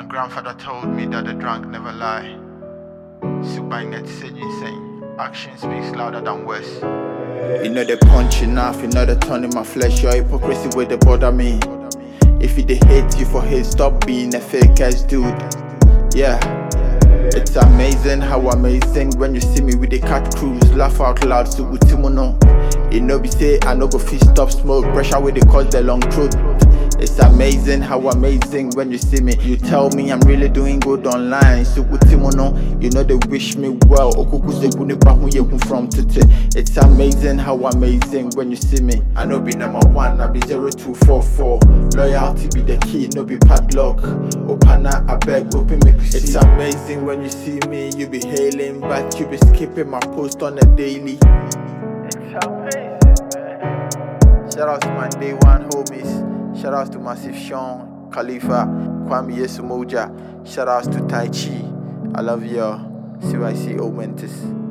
grandfather told me that the drunk never lie. Subainet said insane. Action speaks louder than words. You know they punch enough, you know they turn in my flesh. Your hypocrisy where they bother me. If you they hate you for hate, stop being a fake ass dude. Yeah. It's amazing how amazing when you see me with the cat crews. Laugh out loud, so with Timono. You know, be say I no go fit stop smoke. Pressure where they cause the long throat. It's amazing how amazing when you see me. You tell me I'm really doing good online. So with Timono, you know they wish me well. From today. It's amazing how amazing when you see me. I know be number one, I be 0244. Loyalty be the key, no be padlock. Opana, I beg, open me. It's amazing when you see me, you be hailing, but you be skipping my post on a daily. It's amazing, man. Shout out to my day one homies. Shout out to Massive Sean, Khalifa, Kwame Yesumoja. Shout out to Tai Chi. I love y'all. CYC Omentis.